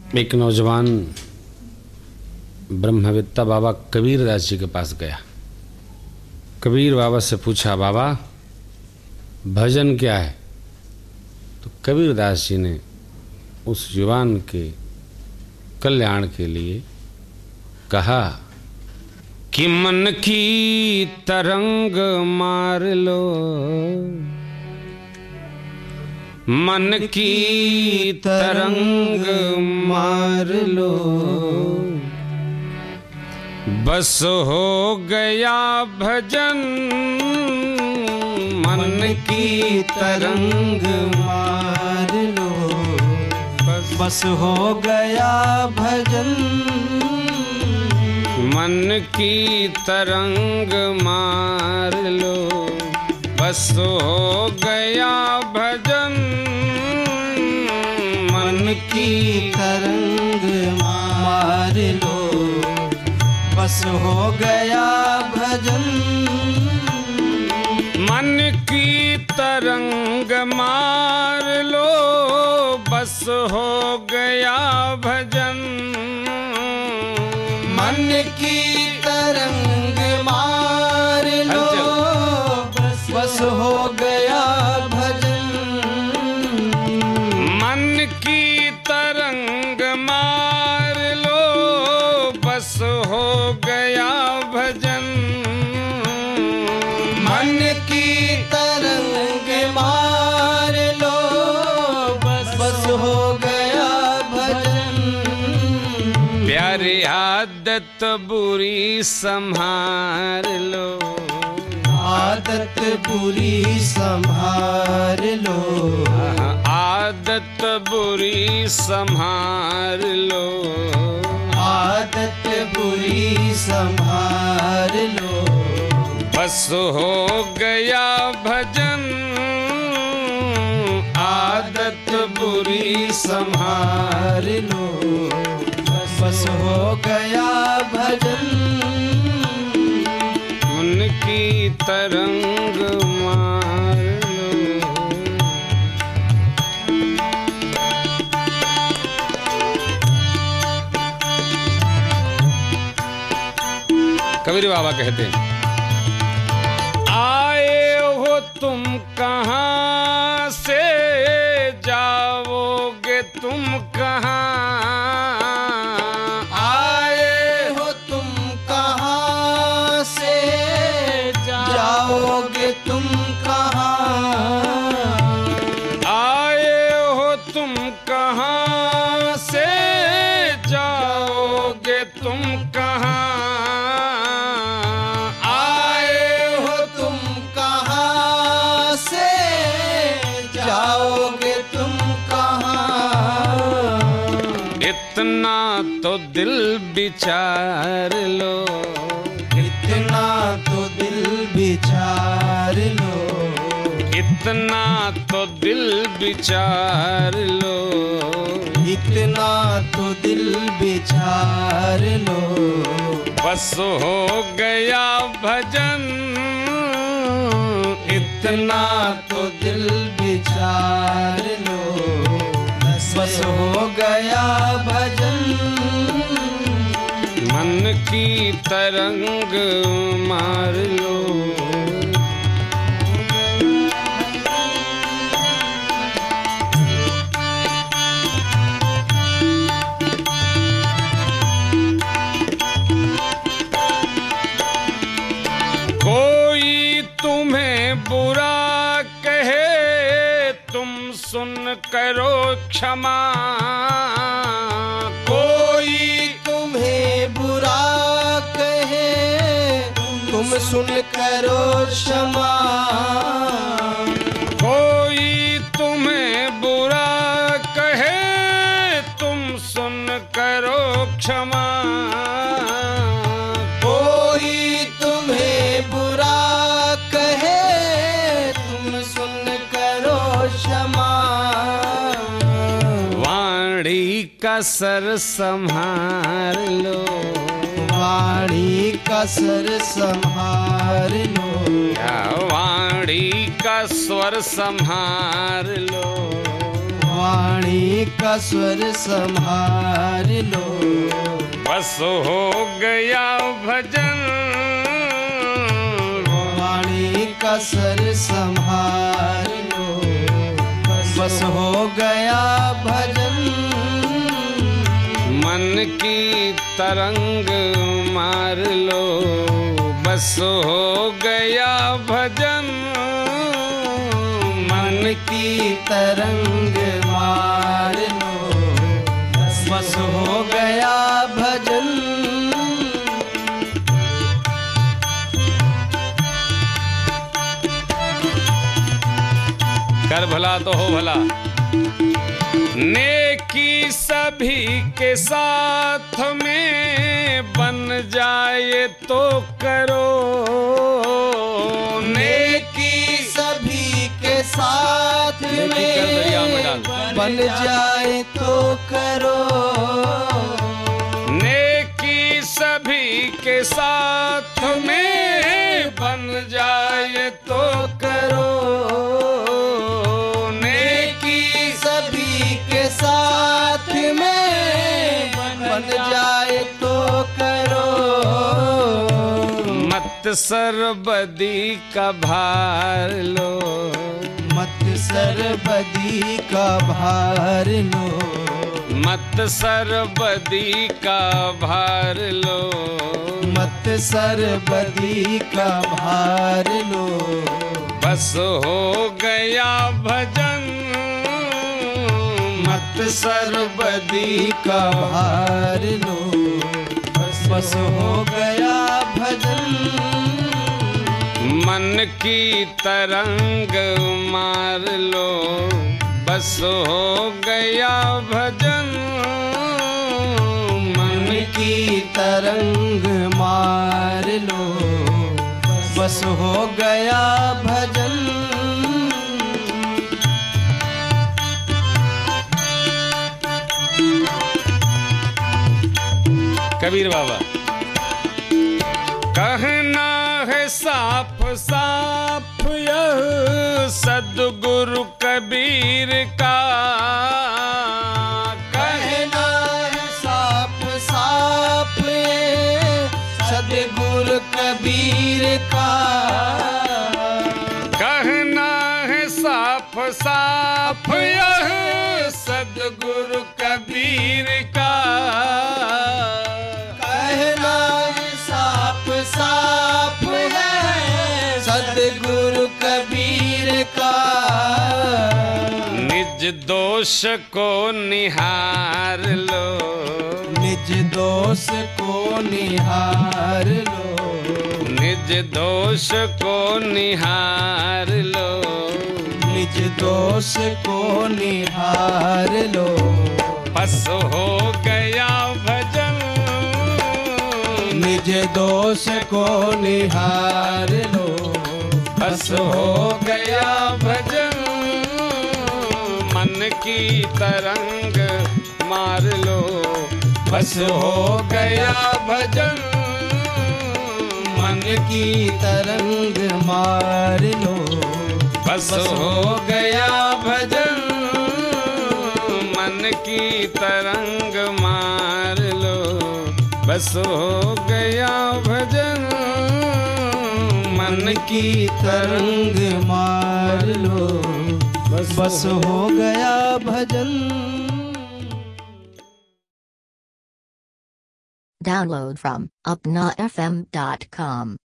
एक नौजवान ब्रह्मवेत्ता बाबा कबीरदास जी के पास गया। कबीर बाबा से पूछा, बाबा भजन क्या है? तो कबीरदास जी ने उस युवान के कल्याण के लिए कहा कि मन की तरंग मार लो, मन की तरंग मार लो, बस हो गया भजन, मन की तरंग मार लो, बस हो गया भजन, मन की तरंग मार लो, बस हो गया भजन, मन की तरंग मार लो, बस हो गया भजन, मन की तरंग मार लो, बस हो गया भजन, मन की तरंग मार लो, बस हो गया भजन, मन की तरंग मार लो, बस हो गया भजन, मन की तरंग मार लो, बस हो गया भजन, प्यारी आदत बुरी संभाल लो, आदत बुरी संभाल लो, आदत बुरी संभाल लो, आदत बुरी संभाल लो, बस हो गया भजन, आदत बुरी संभाल लो, बस हो गया भजन, उनकी तरंग मार लो। कबीर बाबा कहते हैं, आए हो तुम कहाँ से, जाओगे तुम कहाँ, जाओगे तुम कहाँ, आए हो तुम कहाँ से, जाओगे तुम कहाँ, आए हो तुम कहाँ से, जाओगे तुम कहाँ, इतना तो दिल विचार लो, इतना तो दिल विचार लो, इतना तो दिल विचार लो, इतना तो दिल विचार लो, बस हो गया भजन, इतना तो दिल विचार लो, बस हो गया भजन, मन की तरंग मार लो। कोई तुम्हें बुरा कहे, तुम सुन करो क्षमा, कोई तुम्हें बुरा कहे, तुम सुन करो क्षमा, कोई तुम्हें बुरा कहे, तुम सुन करो क्षमा, कोई तुम्हें बुरा कहे, तुम सुन करो क्षमा, वाणी का सर संभाल लो, वाणी का सर संभाल लो, वाणी का स्वर संभाल लो, वाणी का स्वर संभार लो। बस हो गया भजन, वाणी का स्वर संभार लो। बस हो गया भजन, मन की तरंग मार लो। बस हो गया भजन, मन की तरंग मार लो। बस हो गया भजन, कर भला तो हो भला। नेकी सभी के साथ में बन जाए तो करो। नेकी सभी के साथ में बन जाए तो करो। नेकी सभी के साथ में बन जाए तो करो। नेकी सभी के साथ में बन जाए तो करो। मत सरबदी का भार लो। मत सरबदी का भार लो। मत सरबदी का भार लो। मत सरबदी का भार लो। बस हो गया भजन, मत सरबदी का भार लो। बस हो गया भजन, मन की तरंग मार लो। बस हो गया भजन, मन की तरंग मार लो। बस हो गया भजन, कबीर बाबा। कहना है साफ साफ यह सद्गुरु कबीर का। कहना है साफ साफ सद्गुरु कबीर का। कहना है साफ साफ यह सद्गुरु कबीर का। कहना है साफ साफ है सद्गुरु कबीर का। निज दोष को निहार लो। निज दोष को निहार लो। निज दोष को निहार लो। निज दोष को निहार लो। बस हो गया भजन, निज दोष को निहार लो। बस हो गया भजन, मन की तरंग मार लो। बस हो गया भजन, मन की तरंग मार लो। बस हो गया भजन, मन की तरंग मार लो। बस हो गया भजन, मन की तरंग मार लो। बस हो गया भजन। Download from upnafm.com.